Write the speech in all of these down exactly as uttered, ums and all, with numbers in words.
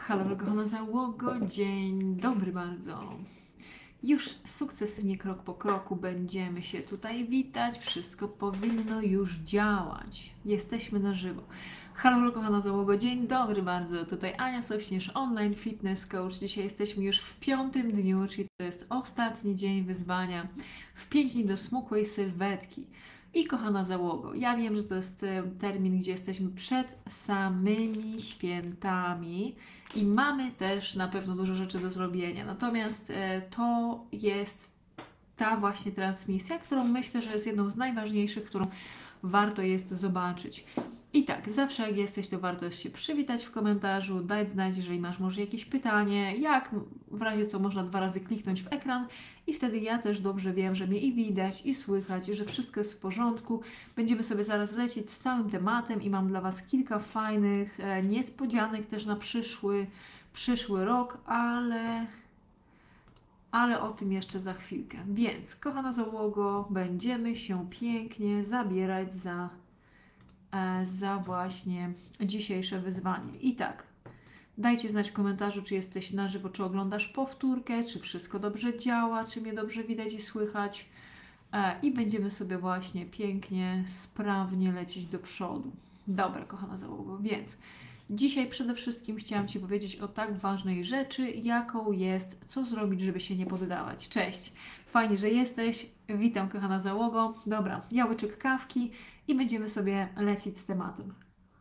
Halo, kochana załogo, dzień dobry bardzo. Już sukcesywnie, krok po kroku będziemy się tutaj witać. Wszystko powinno już działać. Jesteśmy na żywo. Halo, kochana załogo, dzień dobry bardzo. Tutaj Ania Sośnierz, online fitness coach. Dzisiaj jesteśmy już w piątym dniu, czyli to jest ostatni dzień wyzwania. W pięć dni do smukłej sylwetki. I kochana załogo, ja wiem, że to jest e, termin, gdzie jesteśmy przed samymi świętami i mamy też na pewno dużo rzeczy do zrobienia. Natomiast e, to jest ta właśnie transmisja, którą myślę, że jest jedną z najważniejszych, którą warto jest zobaczyć. I tak, zawsze jak jesteś, to warto jest się przywitać w komentarzu, dać znać, jeżeli masz może jakieś pytanie, jak w razie co można dwa razy kliknąć w ekran i wtedy ja też dobrze wiem, że mnie i widać, i słychać, że wszystko jest w porządku. Będziemy sobie zaraz lecieć z całym tematem i mam dla Was kilka fajnych e, niespodzianek też na przyszły, przyszły rok, ale ale o tym jeszcze za chwilkę. Więc, kochana załogo, będziemy się pięknie zabierać za, e, za właśnie dzisiejsze wyzwanie. I tak, dajcie znać w komentarzu, czy jesteś na żywo, czy oglądasz powtórkę, czy wszystko dobrze działa, czy mnie dobrze widać i słychać. E, I będziemy sobie właśnie pięknie, sprawnie lecieć do przodu. Dobra, kochana załogo, więc dzisiaj przede wszystkim chciałam Ci powiedzieć o tak ważnej rzeczy, jaką jest co zrobić, żeby się nie poddawać. Cześć, fajnie, że jesteś. Witam, kochana załogo. Dobra, ja łyczek kawki i będziemy sobie lecieć z tematem.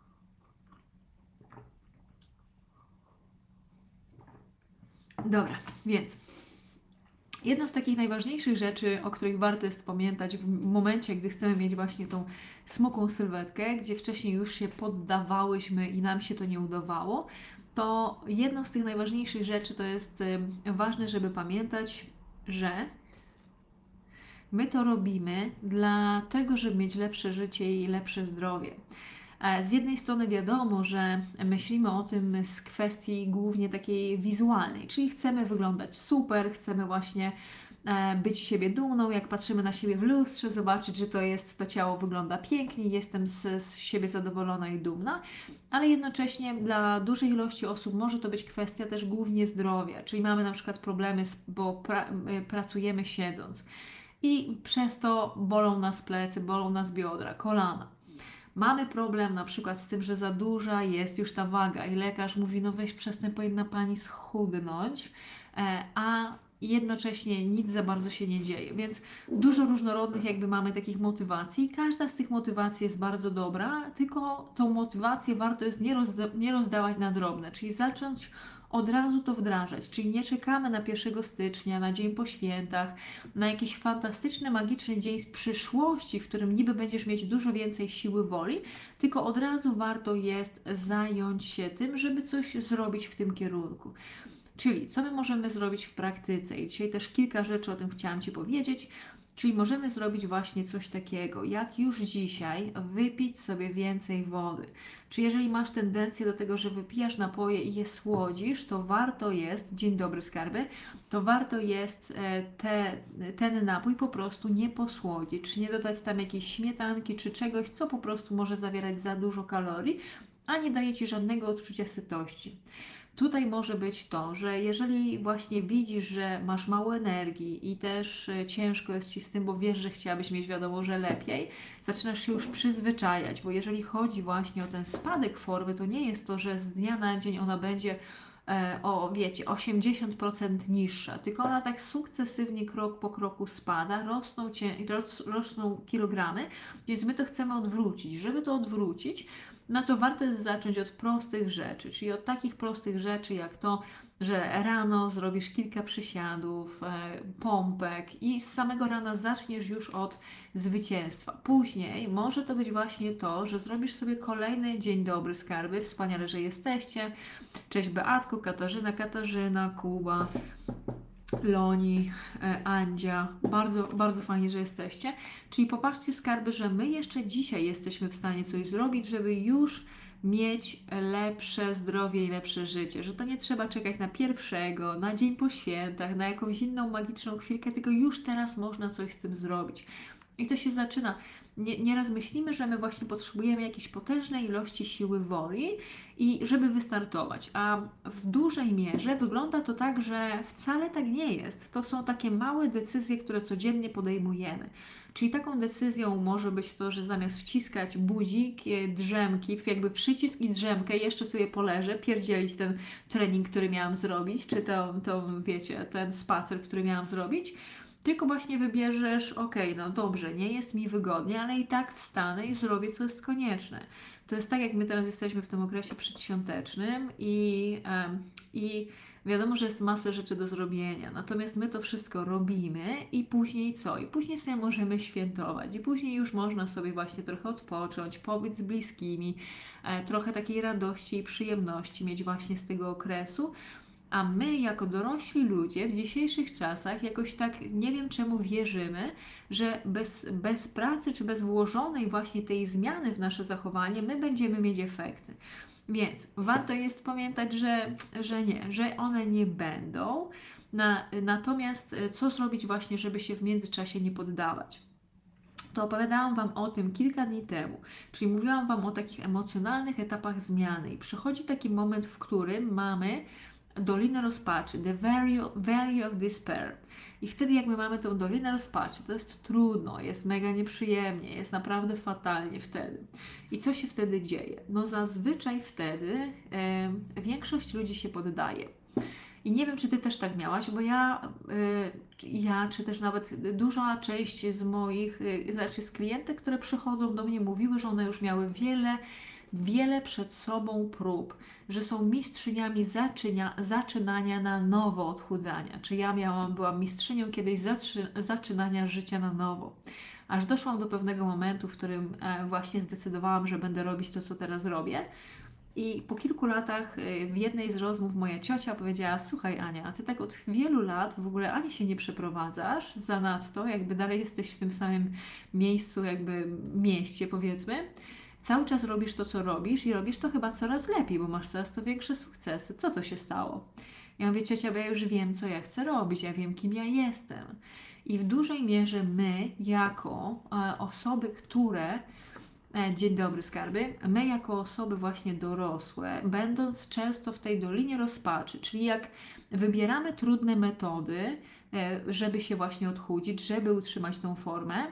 Dobra, więc jedną z takich najważniejszych rzeczy, o których warto jest pamiętać w momencie, gdy chcemy mieć właśnie tą smukłą sylwetkę, gdzie wcześniej już się poddawałyśmy i nam się to nie udawało, to jedną z tych najważniejszych rzeczy to jest y, ważne, żeby pamiętać, że my to robimy dlatego, żeby mieć lepsze życie i lepsze zdrowie. Z jednej strony wiadomo, że myślimy o tym z kwestii głównie takiej wizualnej, czyli chcemy wyglądać super, chcemy właśnie być z siebie dumną, jak patrzymy na siebie w lustrze, zobaczyć, że to jest, to ciało wygląda pięknie, jestem z, z siebie zadowolona i dumna, ale jednocześnie dla dużej ilości osób może to być kwestia też głównie zdrowia, czyli mamy na przykład problemy, bo pra, pracujemy siedząc i przez to bolą nas plecy, bolą nas biodra, kolana. Mamy problem na przykład z tym, że za duża jest już ta waga i lekarz mówi, no weź przestań, powinna Pani schudnąć, a jednocześnie nic za bardzo się nie dzieje, więc dużo różnorodnych jakby mamy takich motywacji. Każda z tych motywacji jest bardzo dobra, tylko tą motywację warto jest nie, rozda- nie rozdawać na drobne, czyli zacząć od razu to wdrażać, czyli nie czekamy na pierwszego stycznia, na dzień po świętach, na jakiś fantastyczny, magiczny dzień z przyszłości, w którym niby będziesz mieć dużo więcej siły woli, tylko od razu warto jest zająć się tym, żeby coś zrobić w tym kierunku. Czyli co my możemy zrobić w praktyce? I dzisiaj też kilka rzeczy o tym chciałam Ci powiedzieć. Czyli możemy zrobić właśnie coś takiego, jak już dzisiaj wypić sobie więcej wody. Czy jeżeli masz tendencję do tego, że wypijasz napoje i je słodzisz, to warto jest, dzień dobry skarby, to warto jest te, ten napój po prostu nie posłodzić, czy nie dodać tam jakiejś śmietanki, czy czegoś, co po prostu może zawierać za dużo kalorii, a nie daje Ci żadnego odczucia sytości. Tutaj może być to, że jeżeli właśnie widzisz, że masz mało energii i też ciężko jest Ci z tym, bo wiesz, że chciałabyś mieć wiadomo, że lepiej, zaczynasz się już przyzwyczajać, bo jeżeli chodzi właśnie o ten spadek formy, to nie jest to, że z dnia na dzień ona będzie o, wiecie, osiemdziesiąt procent niższa, tylko ona tak sukcesywnie, krok po kroku spada, rosną, cię, rosną kilogramy, więc my to chcemy odwrócić. Żeby to odwrócić, no to warto jest zacząć od prostych rzeczy, czyli od takich prostych rzeczy jak to, że rano zrobisz kilka przysiadów, e, pompek i z samego rana zaczniesz już od zwycięstwa. Później może to być właśnie to, że zrobisz sobie kolejny dzień dobry skarby, wspaniale, że jesteście. Cześć Beatko, Katarzyna, Katarzyna, Kuba, Loni, Andzia, bardzo, bardzo fajnie, że jesteście. Czyli popatrzcie skarby, że my jeszcze dzisiaj jesteśmy w stanie coś zrobić, żeby już mieć lepsze zdrowie i lepsze życie, że to nie trzeba czekać na pierwszego, na dzień po świętach, na jakąś inną magiczną chwilkę, tylko już teraz można coś z tym zrobić. I to się zaczyna. Nie, nieraz myślimy, że my właśnie potrzebujemy jakiejś potężnej ilości siły woli i żeby wystartować, a w dużej mierze wygląda to tak, że wcale tak nie jest. To są takie małe decyzje, które codziennie podejmujemy. Czyli taką decyzją może być to, że zamiast wciskać budzik, e, drzemki, jakby przycisk i drzemkę, jeszcze sobie poleżę, pierdzielić ten trening, który miałam zrobić, czy to, to wiecie, ten spacer, który miałam zrobić, tylko właśnie wybierzesz, ok, no dobrze, nie jest mi wygodnie, ale i tak wstanę i zrobię, co jest konieczne. To jest tak, jak my teraz jesteśmy w tym okresie przedświątecznym i, em, i wiadomo, że jest masa rzeczy do zrobienia, natomiast my to wszystko robimy i później co? I później sobie możemy świętować i później już można sobie właśnie trochę odpocząć, pobyć z bliskimi, e, trochę takiej radości i przyjemności mieć właśnie z tego okresu. A my, jako dorośli ludzie, w dzisiejszych czasach jakoś tak nie wiem czemu wierzymy, że bez, bez pracy czy bez włożonej właśnie tej zmiany w nasze zachowanie, my będziemy mieć efekty. Więc warto jest pamiętać, że, że nie, że one nie będą. Na, natomiast e, co zrobić właśnie, żeby się w międzyczasie nie poddawać? To opowiadałam Wam o tym kilka dni temu, czyli mówiłam Wam o takich emocjonalnych etapach zmiany i przychodzi taki moment, w którym mamy Dolinę Rozpaczy, the valley, valley of despair. I wtedy jak my mamy tą Dolinę Rozpaczy, to jest trudno, jest mega nieprzyjemnie, jest naprawdę fatalnie wtedy. I co się wtedy dzieje? No zazwyczaj wtedy e, większość ludzi się poddaje. I nie wiem, czy Ty też tak miałaś, bo ja, y, ja czy też nawet duża część z moich, y, znaczy z klientek, które przychodzą do mnie, mówiły, że one już miały wiele, wiele przed sobą prób, że są mistrzyniami zaczynia, zaczynania na nowo odchudzania. Czy ja miałam, byłam mistrzynią kiedyś zatrzy, zaczynania życia na nowo. Aż doszłam do pewnego momentu, w którym e, właśnie zdecydowałam, że będę robić to, co teraz robię. I po kilku latach y, w jednej z rozmów moja ciocia powiedziała: słuchaj Ania, a Ty tak od wielu lat w ogóle ani się nie przeprowadzasz, zanadto jakby dalej jesteś w tym samym miejscu, jakby mieście powiedzmy. Cały czas robisz to, co robisz i robisz to chyba coraz lepiej, bo masz coraz to większe sukcesy. Co to się stało? Ja mówię: ciocia, bo ja już wiem, co ja chcę robić, ja wiem, kim ja jestem. I w dużej mierze my, jako e, osoby, które E, Dzień dobry, skarby. My, jako osoby właśnie dorosłe, będąc często w tej dolinie rozpaczy, czyli jak wybieramy trudne metody, e, żeby się właśnie odchudzić, żeby utrzymać tą formę,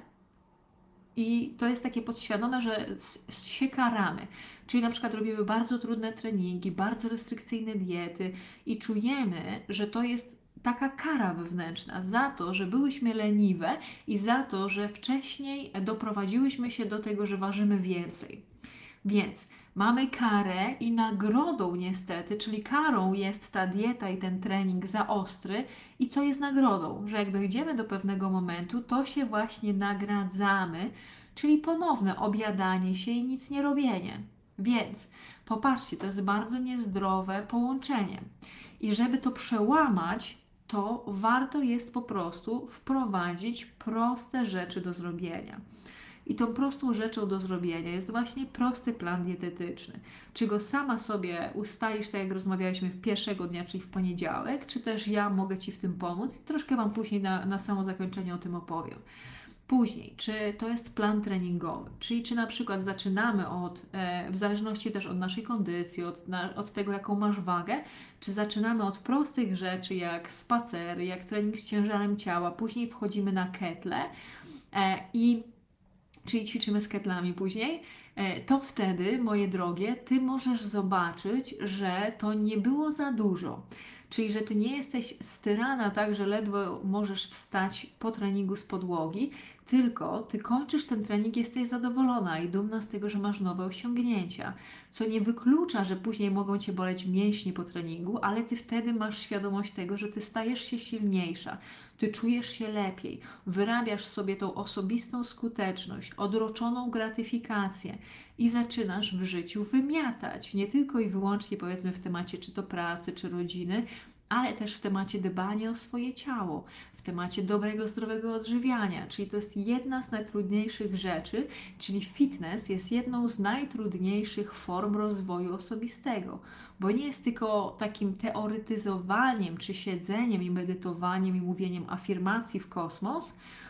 i to jest takie podświadome, że s- się karamy. Czyli na przykład robimy bardzo trudne treningi, bardzo restrykcyjne diety i czujemy, że to jest taka kara wewnętrzna za to, że byłyśmy leniwe i za to, że wcześniej doprowadziłyśmy się do tego, że ważymy więcej. Więc mamy karę i nagrodą niestety, czyli karą jest ta dieta i ten trening za ostry. I co jest nagrodą? Że jak dojdziemy do pewnego momentu, to się właśnie nagradzamy, czyli ponowne objadanie się i nic nie robienie. Więc popatrzcie, to jest bardzo niezdrowe połączenie. I żeby to przełamać, to warto jest po prostu wprowadzić proste rzeczy do zrobienia. I tą prostą rzeczą do zrobienia jest właśnie prosty plan dietetyczny. Czy go sama sobie ustalisz, tak jak rozmawialiśmy pierwszego dnia, czyli w poniedziałek, czy też ja mogę Ci w tym pomóc. Troszkę Wam później na, na samo zakończenie o tym opowiem. Później, czy to jest plan treningowy, czyli czy na przykład zaczynamy od, e, w zależności też od naszej kondycji, od, na, od tego, jaką masz wagę, czy zaczynamy od prostych rzeczy, jak spacery, jak trening z ciężarem ciała, później wchodzimy na ketle e, i czyli ćwiczymy z ketlami później, e, to wtedy, moje drogie, Ty możesz zobaczyć, że to nie było za dużo. Czyli, że Ty nie jesteś styrana tak, że ledwo możesz wstać po treningu z podłogi, tylko Ty kończysz ten trening, jesteś zadowolona i dumna z tego, że masz nowe osiągnięcia. Co nie wyklucza, że później mogą Cię boleć mięśnie po treningu, ale Ty wtedy masz świadomość tego, że Ty stajesz się silniejsza, Ty czujesz się lepiej, wyrabiasz sobie tą osobistą skuteczność, odroczoną gratyfikację i zaczynasz w życiu wymiatać. Nie tylko i wyłącznie powiedzmy w temacie czy to pracy, czy rodziny, ale też w temacie dbania o swoje ciało, w temacie dobrego, zdrowego odżywiania, czyli to jest jedna z najtrudniejszych rzeczy, czyli fitness jest jedną z najtrudniejszych form rozwoju osobistego, bo nie jest tylko takim teoretyzowaniem, czy siedzeniem i medytowaniem i mówieniem afirmacji w kosmos,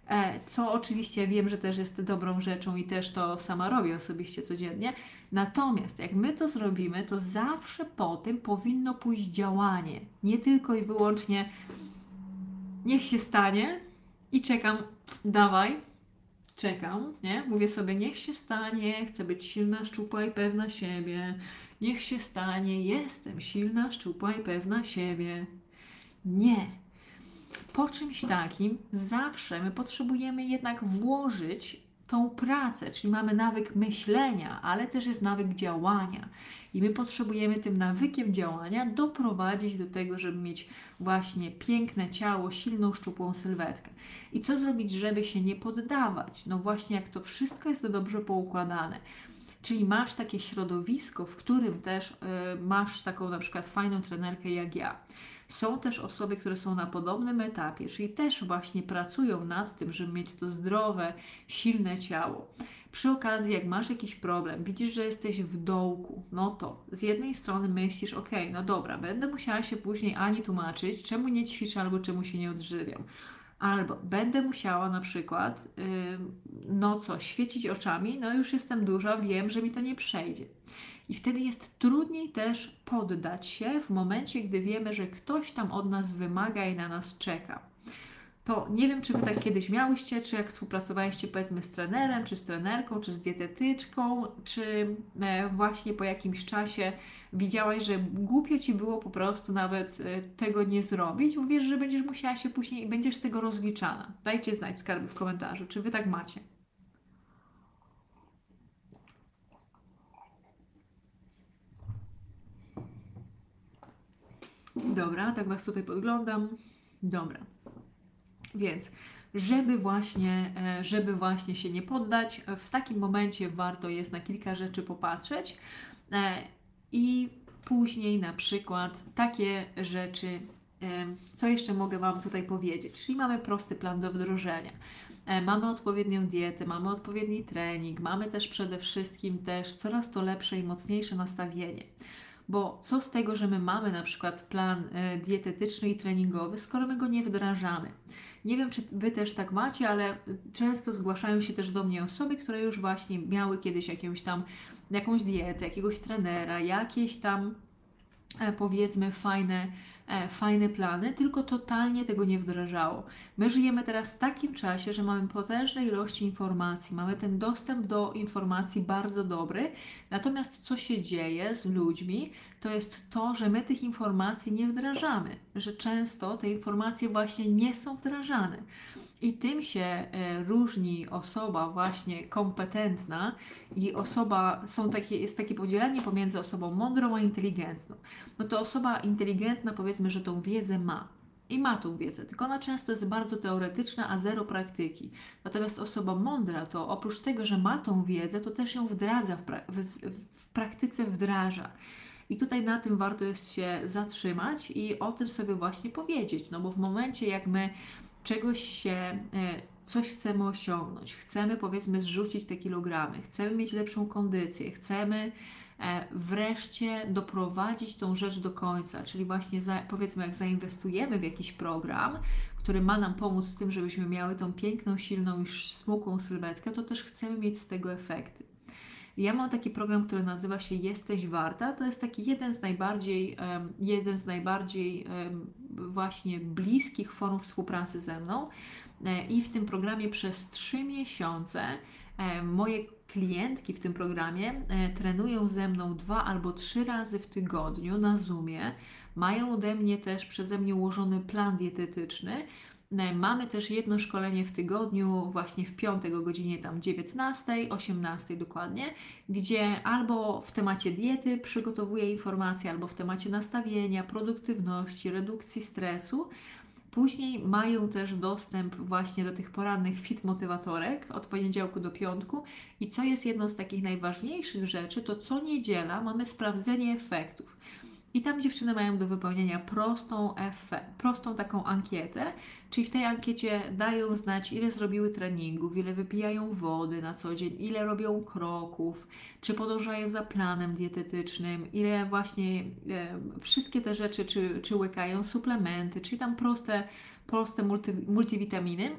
E, co oczywiście wiem, że też jest dobrą rzeczą i też to sama robię osobiście codziennie. Natomiast jak my to zrobimy, to zawsze po tym powinno pójść działanie. Nie tylko i wyłącznie niech się stanie i czekam, dawaj, czekam, nie? Mówię sobie, niech się stanie, chcę być silna, szczupła i pewna siebie. Niech się stanie, jestem silna, szczupła i pewna siebie. Nie. Po czymś takim zawsze my potrzebujemy jednak włożyć tą pracę, czyli mamy nawyk myślenia, ale też jest nawyk działania. I my potrzebujemy tym nawykiem działania doprowadzić do tego, żeby mieć właśnie piękne ciało, silną, szczupłą sylwetkę. I co zrobić, żeby się nie poddawać? No właśnie, jak to wszystko jest dobrze poukładane. Czyli masz takie środowisko, w którym też y, masz taką na przykład fajną trenerkę jak ja. Są też osoby, które są na podobnym etapie, czyli też właśnie pracują nad tym, żeby mieć to zdrowe, silne ciało. Przy okazji, jak masz jakiś problem, widzisz, że jesteś w dołku, no to z jednej strony myślisz, ok, no dobra, będę musiała się później Ani tłumaczyć, czemu nie ćwiczę albo czemu się nie odżywiam. Albo będę musiała na przykład, yy, no co, świecić oczami, no już jestem duża, wiem, że mi to nie przejdzie. I wtedy jest trudniej też poddać się w momencie, gdy wiemy, że ktoś tam od nas wymaga i na nas czeka. To nie wiem, czy Wy tak kiedyś miałyście, czy jak współpracowaliście powiedzmy z trenerem, czy z trenerką, czy z dietetyczką, czy e, właśnie po jakimś czasie widziałaś, że głupio Ci było po prostu nawet e, tego nie zrobić, bo wiesz, że będziesz musiała się później i będziesz z tego rozliczana. Dajcie znać, skarby, w komentarzu, czy Wy tak macie. Dobra, tak Was tutaj podglądam. Dobra. Więc, żeby właśnie, e, żeby właśnie się nie poddać, w takim momencie warto jest na kilka rzeczy popatrzeć e, i później na przykład takie rzeczy, e, co jeszcze mogę Wam tutaj powiedzieć, czyli mamy prosty plan do wdrożenia. E, Mamy odpowiednią dietę, mamy odpowiedni trening, mamy też przede wszystkim też coraz to lepsze i mocniejsze nastawienie. Bo co z tego, że my mamy na przykład plan e, dietetyczny i treningowy, skoro my go nie wdrażamy? Nie wiem, czy Wy też tak macie, ale często zgłaszają się też do mnie osoby, które już właśnie miały kiedyś jakąś tam, jakąś dietę, jakiegoś trenera, jakieś tam e, powiedzmy fajne, e, fajne plany, tylko totalnie tego nie wdrażało. My żyjemy teraz w takim czasie, że mamy potężne ilości informacji, mamy ten dostęp do informacji bardzo dobry, natomiast co się dzieje z ludźmi, to jest to, że my tych informacji nie wdrażamy, że często te informacje właśnie nie są wdrażane. I tym się e, różni osoba właśnie kompetentna i osoba, są takie, jest takie podzielenie pomiędzy osobą mądrą a inteligentną. No to osoba inteligentna powiedzmy, że tą wiedzę ma. I ma tą wiedzę, tylko ona często jest bardzo teoretyczna, a zero praktyki. Natomiast osoba mądra to oprócz tego, że ma tą wiedzę, to też ją wdradza, w, pra w, w praktyce wdraża. I tutaj na tym warto jest się zatrzymać i o tym sobie właśnie powiedzieć, no bo w momencie jak my czegoś się, e, coś chcemy osiągnąć, chcemy powiedzmy zrzucić te kilogramy, chcemy mieć lepszą kondycję, chcemy e, wreszcie doprowadzić tą rzecz do końca, czyli właśnie za, powiedzmy jak zainwestujemy w jakiś program, który ma nam pomóc z tym, żebyśmy miały tą piękną, silną i smukłą sylwetkę, to też chcemy mieć z tego efekty. Ja mam taki program, który nazywa się Jesteś Warta. To jest taki jeden z najbardziej, um, jeden z najbardziej um, właśnie bliskich form współpracy ze mną. E, I w tym programie przez trzy miesiące e, moje klientki w tym programie e, trenują ze mną dwa albo trzy razy w tygodniu na Zoomie. Mają ode mnie też przeze mnie ułożony plan dietetyczny. Mamy też jedno szkolenie w tygodniu, właśnie w piątek o godzinie tam dziewiętnastej, osiemnastej dokładnie, gdzie albo w temacie diety przygotowuję informacje, albo w temacie nastawienia, produktywności, redukcji stresu. Później mają też dostęp właśnie do tych porannych fit motywatorek od poniedziałku do piątku i co jest jedną z takich najważniejszych rzeczy, to co niedziela mamy sprawdzenie efektów. I tam dziewczyny mają do wypełnienia prostą, efe, prostą taką ankietę, czyli w tej ankiecie dają znać, ile zrobiły treningów, ile wypijają wody na co dzień, ile robią kroków, czy podążają za planem dietetycznym, ile właśnie e, wszystkie te rzeczy, czy, czy łykają suplementy, czyli tam proste, proste multi, multivitaminy.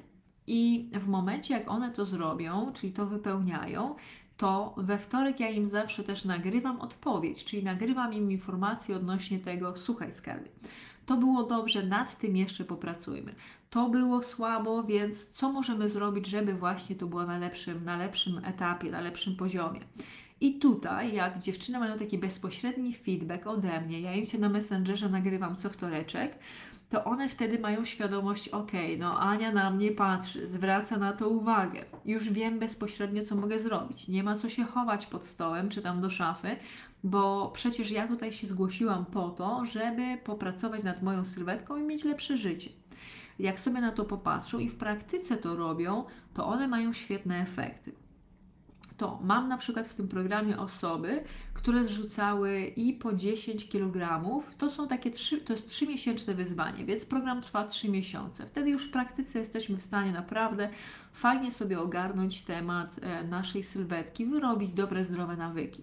I w momencie, jak one to zrobią, czyli to wypełniają, to we wtorek ja im zawsze też nagrywam odpowiedź, czyli nagrywam im informację odnośnie tego, słuchaj skarbie, to było dobrze, nad tym jeszcze popracujmy. To było słabo, więc co możemy zrobić, żeby właśnie to było na lepszym, na lepszym etapie, na lepszym poziomie. I tutaj, jak dziewczyny mają taki bezpośredni feedback ode mnie, ja im się na Messengerze nagrywam co wtoreczek, to one wtedy mają świadomość, ok, no Ania na mnie patrzy, zwraca na to uwagę, już wiem bezpośrednio, co mogę zrobić, nie ma co się chować pod stołem czy tam do szafy, bo przecież ja tutaj się zgłosiłam po to, żeby popracować nad moją sylwetką i mieć lepsze życie. Jak sobie na to popatrzą i w praktyce to robią, to one mają świetne efekty. To mam na przykład w tym programie osoby, które zrzucały i po dziesięć kilogramów. To są takie trzy, to jest trzymiesięczne wyzwanie, więc program trwa trzy miesiące. Wtedy już w praktyce jesteśmy w stanie naprawdę fajnie sobie ogarnąć temat naszej sylwetki, wyrobić dobre, zdrowe nawyki.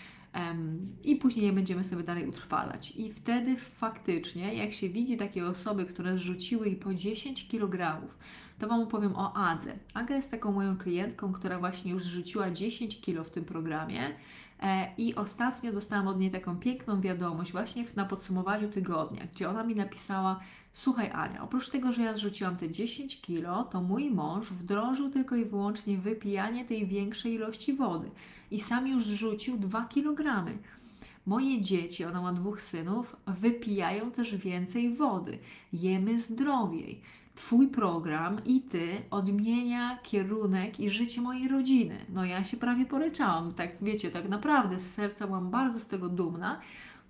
I później je będziemy sobie dalej utrwalać. I wtedy faktycznie, jak się widzi takie osoby, które zrzuciły i po dziesięć kilogramów, to Wam opowiem o Adze. Aga jest taką moją klientką, która właśnie już zrzuciła dziesięć kilo w tym programie i ostatnio dostałam od niej taką piękną wiadomość właśnie na podsumowaniu tygodnia, gdzie ona mi napisała: słuchaj Ania, oprócz tego, że ja zrzuciłam te dziesięć kilo, to mój mąż wdrożył tylko i wyłącznie wypijanie tej większej ilości wody i sam już zrzucił dwa kilogramy. Moje dzieci, ona ma dwóch synów, wypijają też więcej wody, jemy zdrowiej. Twój program i Ty odmienia kierunek i życie mojej rodziny. No ja się prawie poryczałam, tak wiecie, tak naprawdę z serca byłam bardzo z tego dumna,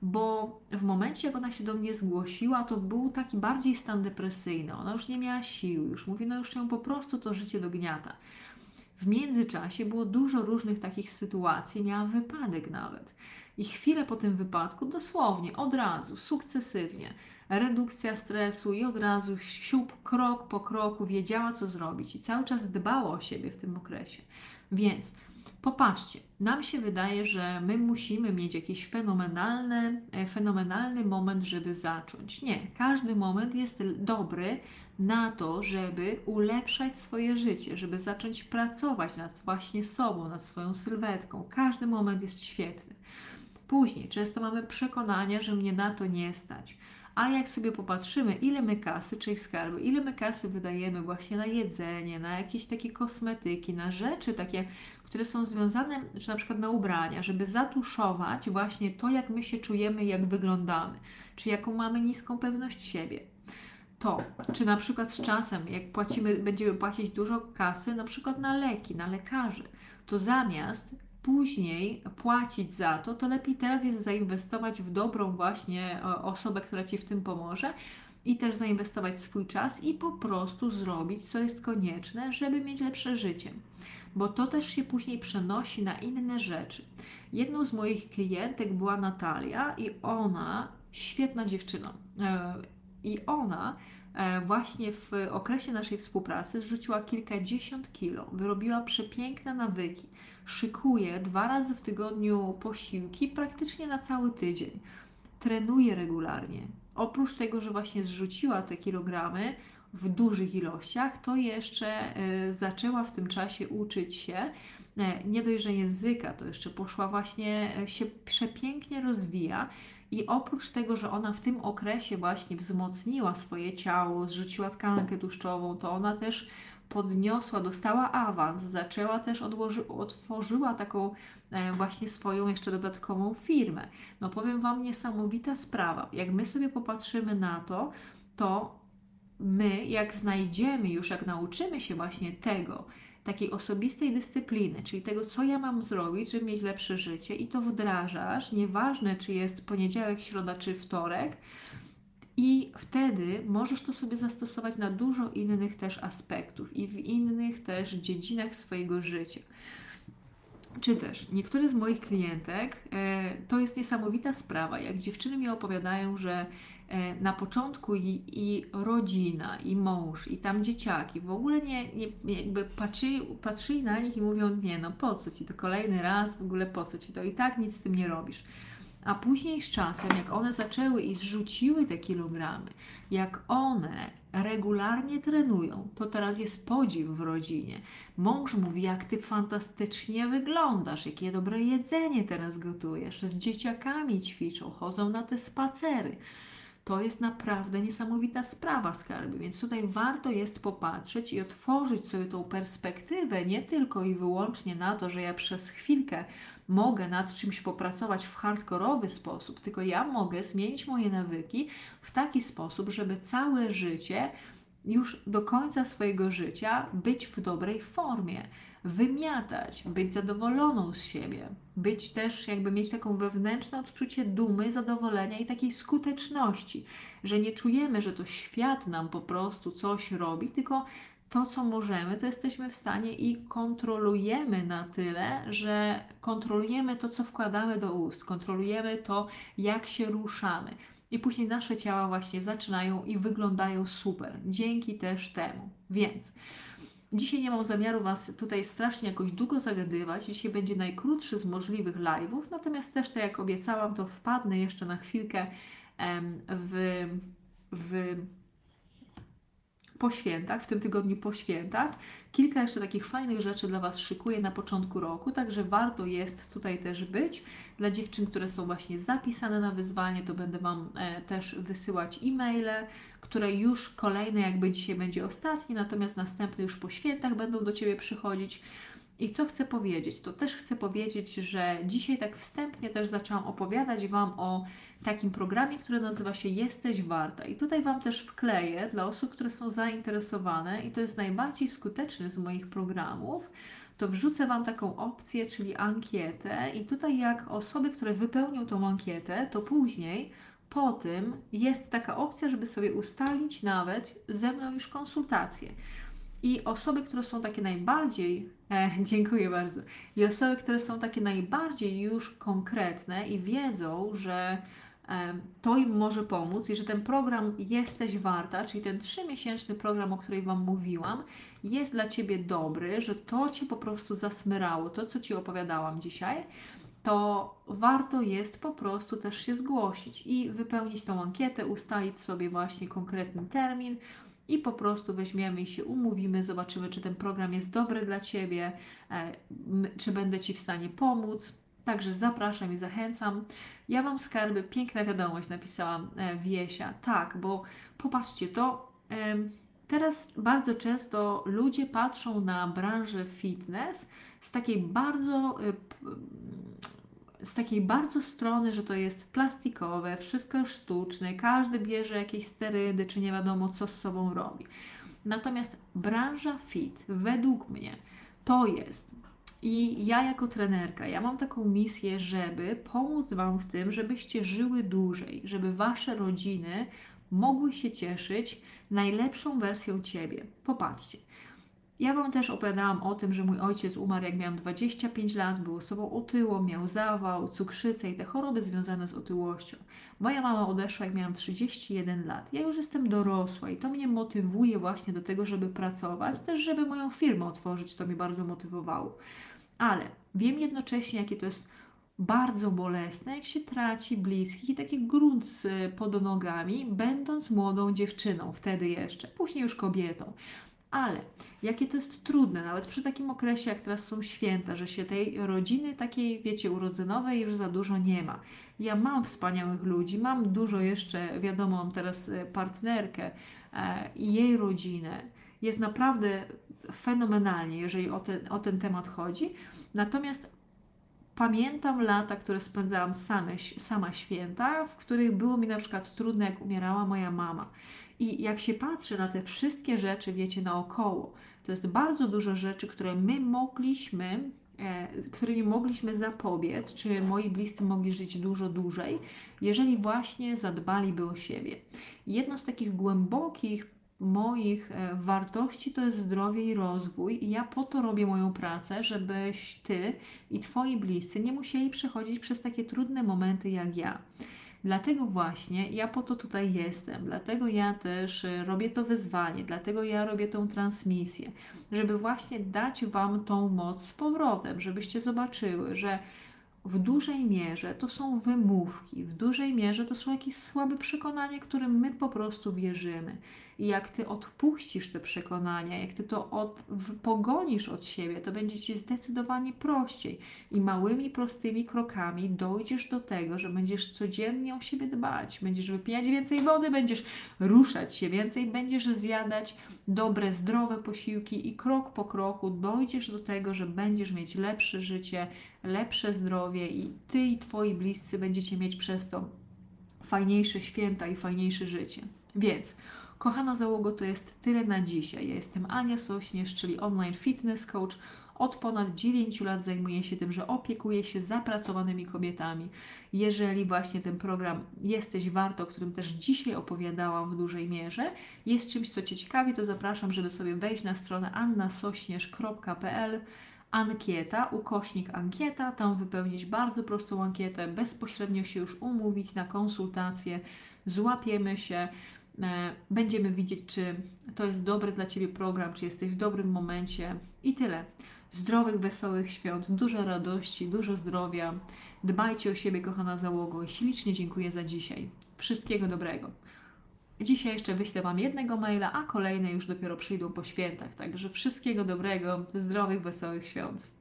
bo w momencie, jak ona się do mnie zgłosiła, to był taki bardziej stan depresyjny. Ona już nie miała sił, już mówi, no już ją po prostu to życie dogniata. W międzyczasie było dużo różnych takich sytuacji, miała wypadek nawet. I chwilę po tym wypadku, dosłownie, od razu, sukcesywnie, redukcja stresu i od razu siup, krok po kroku, wiedziała co zrobić i cały czas dbała o siebie w tym okresie. Więc popatrzcie, nam się wydaje, że my musimy mieć jakiś fenomenalny, fenomenalny moment, żeby zacząć. Nie, każdy moment jest dobry na to, żeby ulepszać swoje życie, żeby zacząć pracować nad właśnie sobą, nad swoją sylwetką. Każdy moment jest świetny. Później często mamy przekonania, że mnie na to nie stać. A jak sobie popatrzymy, ile my kasy, czyli skarby, ile my kasy wydajemy właśnie na jedzenie, na jakieś takie kosmetyki, na rzeczy takie, które są związane, czy na przykład na ubrania, żeby zatuszować właśnie to, jak my się czujemy, jak wyglądamy, czy jaką mamy niską pewność siebie. To, czy na przykład z czasem, jak płacimy, będziemy płacić dużo kasy, na przykład na leki, na lekarzy, to zamiast później płacić za to, to lepiej teraz jest zainwestować w dobrą właśnie osobę, która Ci w tym pomoże i też zainwestować swój czas i po prostu zrobić, co jest konieczne, żeby mieć lepsze życie. Bo to też się później przenosi na inne rzeczy. Jedną z moich klientek była Natalia i ona, świetna dziewczyna, i ona właśnie w okresie naszej współpracy zrzuciła kilkadziesiąt kilo, wyrobiła przepiękne nawyki, szykuje dwa razy w tygodniu posiłki praktycznie na cały tydzień, trenuje regularnie. Oprócz tego, że właśnie zrzuciła te kilogramy w dużych ilościach, to jeszcze zaczęła w tym czasie uczyć się nie dość, że języka, to jeszcze poszła właśnie, się przepięknie rozwija. I oprócz tego, że ona w tym okresie właśnie wzmocniła swoje ciało, zrzuciła tkankę tłuszczową, to ona też podniosła, dostała awans, zaczęła też, odłoży, otworzyła taką e, właśnie swoją jeszcze dodatkową firmę. No powiem Wam, niesamowita sprawa. Jak my sobie popatrzymy na to, to my jak znajdziemy już, jak nauczymy się właśnie tego, takiej osobistej dyscypliny, czyli tego, co ja mam zrobić, żeby mieć lepsze życie i to wdrażasz, nieważne czy jest poniedziałek, środa czy wtorek i wtedy możesz to sobie zastosować na dużo innych też aspektów i w innych też dziedzinach swojego życia. Czy też niektóre z moich klientek, e, to jest niesamowita sprawa, jak dziewczyny mi opowiadają, że e, na początku i, i rodzina, i mąż, i tam dzieciaki w ogóle nie, nie jakby patrzyli, patrzyli na nich i mówią, nie no po co Ci to kolejny raz, w ogóle po co Ci to i tak nic z tym nie robisz. A później z czasem, jak one zaczęły i zrzuciły te kilogramy, jak one regularnie trenują, to teraz jest podziw w rodzinie. Mąż mówi, jak ty fantastycznie wyglądasz, jakie dobre jedzenie teraz gotujesz, z dzieciakami ćwiczą, chodzą na te spacery. To jest naprawdę niesamowita sprawa, skarby, więc tutaj warto jest popatrzeć i otworzyć sobie tą perspektywę nie tylko i wyłącznie na to, że ja przez chwilkę mogę nad czymś popracować w hardkorowy sposób, tylko ja mogę zmienić moje nawyki w taki sposób, żeby całe życie, już do końca swojego życia być w dobrej formie, wymiatać, być zadowoloną z siebie, być też jakby mieć taką wewnętrzne odczucie dumy, zadowolenia i takiej skuteczności, że nie czujemy, że to świat nam po prostu coś robi, tylko to, co możemy, to jesteśmy w stanie i kontrolujemy na tyle, że kontrolujemy to, co wkładamy do ust, kontrolujemy to, jak się ruszamy. I później nasze ciała właśnie zaczynają i wyglądają super, dzięki też temu. Więc dzisiaj nie mam zamiaru Was tutaj strasznie jakoś długo zagadywać. Dzisiaj będzie najkrótszy z możliwych live'ów, natomiast też, tak jak obiecałam, to wpadnę jeszcze na chwilkę em, w, w po świętach, w tym tygodniu po świętach. Kilka jeszcze takich fajnych rzeczy dla Was szykuję na początku roku, także warto jest tutaj też być. Dla dziewczyn, które są właśnie zapisane na wyzwanie, to będę Wam e, też wysyłać e-maile, które już kolejne, jakby dzisiaj będzie ostatni, natomiast następne już po świętach będą do Ciebie przychodzić. I co chcę powiedzieć? To też chcę powiedzieć, że dzisiaj tak wstępnie też zaczęłam opowiadać Wam o takim programie, który nazywa się Jesteś Warta. I tutaj Wam też wkleję dla osób, które są zainteresowane i to jest najbardziej skuteczny z moich programów, to wrzucę Wam taką opcję, czyli ankietę i tutaj jak osoby, które wypełnią tą ankietę, to później po tym jest taka opcja, żeby sobie ustalić nawet ze mną już konsultację. I osoby, które są takie najbardziej, e, dziękuję bardzo, i osoby, które są takie najbardziej już konkretne i wiedzą, że e, to im może pomóc i że ten program Jesteś Warta, czyli ten trzymiesięczny program, o którym Wam mówiłam, jest dla Ciebie dobry, że to Cię po prostu zasmyrało, to co Ci opowiadałam dzisiaj, to warto jest po prostu też się zgłosić i wypełnić tą ankietę, ustalić sobie właśnie konkretny termin, i po prostu weźmiemy i się umówimy, zobaczymy, czy ten program jest dobry dla Ciebie, e, czy będę Ci w stanie pomóc. Także zapraszam i zachęcam. Ja Wam, skarby, piękna wiadomość napisałam, e, Wiesia. Tak, bo popatrzcie, to e, teraz bardzo często ludzie patrzą na branżę fitness z takiej bardzo... E, z takiej bardzo strony, że to jest plastikowe, wszystko sztuczne, każdy bierze jakieś sterydy, czy nie wiadomo co z sobą robi. Natomiast branża fit, według mnie, to jest, i ja jako trenerka, ja mam taką misję, żeby pomóc Wam w tym, żebyście żyły dłużej, żeby Wasze rodziny mogły się cieszyć najlepszą wersją Ciebie. Popatrzcie. Ja Wam też opowiadałam o tym, że mój ojciec umarł jak miałam dwadzieścia pięć lat, był osobą otyłą, miał zawał, cukrzycę i te choroby związane z otyłością. Moja mama odeszła jak miałam trzydzieści jeden lat. Ja już jestem dorosła i to mnie motywuje właśnie do tego, żeby pracować, też żeby moją firmę otworzyć, to mnie bardzo motywowało. Ale wiem jednocześnie, jakie to jest bardzo bolesne, jak się traci bliskich i taki grunt pod nogami, będąc młodą dziewczyną, wtedy jeszcze, później już kobietą. Ale jakie to jest trudne, nawet przy takim okresie, jak teraz są święta, że się tej rodziny takiej, wiecie, urodzynowej już za dużo nie ma. Ja mam wspaniałych ludzi, mam dużo jeszcze, wiadomo, mam teraz partnerkę e, i jej rodzinę. Jest naprawdę fenomenalnie, jeżeli o ten, o ten temat chodzi. Natomiast pamiętam lata, które spędzałam same, sama święta, w których było mi na przykład trudno, jak umierała moja mama. I jak się patrzy na te wszystkie rzeczy, wiecie, naokoło, to jest bardzo dużo rzeczy, które my mogliśmy, e, którymi mogliśmy zapobiec, czy moi bliscy mogli żyć dużo dłużej, jeżeli właśnie zadbaliby o siebie. Jedno z takich głębokich moich e, wartości to jest zdrowie i rozwój i ja po to robię moją pracę, żebyś Ty i Twoi bliscy nie musieli przechodzić przez takie trudne momenty jak ja. Dlatego właśnie ja po to tutaj jestem, dlatego ja też robię to wyzwanie, dlatego ja robię tą transmisję, żeby właśnie dać Wam tą moc z powrotem, żebyście zobaczyły, że w dużej mierze to są wymówki, w dużej mierze to są jakieś słabe przekonania, którym my po prostu wierzymy. I jak Ty odpuścisz te przekonania, jak Ty to od, w, pogonisz od siebie, to będzie Ci zdecydowanie prościej. I małymi, prostymi krokami dojdziesz do tego, że będziesz codziennie o siebie dbać, będziesz wypijać więcej wody, będziesz ruszać się więcej, będziesz zjadać dobre, zdrowe posiłki i krok po kroku dojdziesz do tego, że będziesz mieć lepsze życie, lepsze zdrowie i Ty i Twoi bliscy będziecie mieć przez to fajniejsze święta i fajniejsze życie. Więc, kochana załogo, to jest tyle na dzisiaj. Ja jestem Ania Sośnierz, czyli online fitness coach. Od ponad dziewięciu lat zajmuję się tym, że opiekuję się zapracowanymi kobietami. Jeżeli właśnie ten program Jesteś Warto, o którym też dzisiaj opowiadałam w dużej mierze, jest czymś, co Cię ciekawi, to zapraszam, żeby sobie wejść na stronę anna sośnierz kropka p l, ankieta, ukośnik ankieta, tam wypełnić bardzo prostą ankietę, bezpośrednio się już umówić na konsultację, złapiemy się, e, będziemy widzieć, czy to jest dobry dla Ciebie program, czy jesteś w dobrym momencie i tyle. Zdrowych, wesołych świąt, dużo radości, dużo zdrowia. Dbajcie o siebie, kochana załogo, i ślicznie dziękuję za dzisiaj. Wszystkiego dobrego. Dzisiaj jeszcze wyślę Wam jednego maila, a kolejne już dopiero przyjdą po świętach. Także wszystkiego dobrego, zdrowych, wesołych świąt.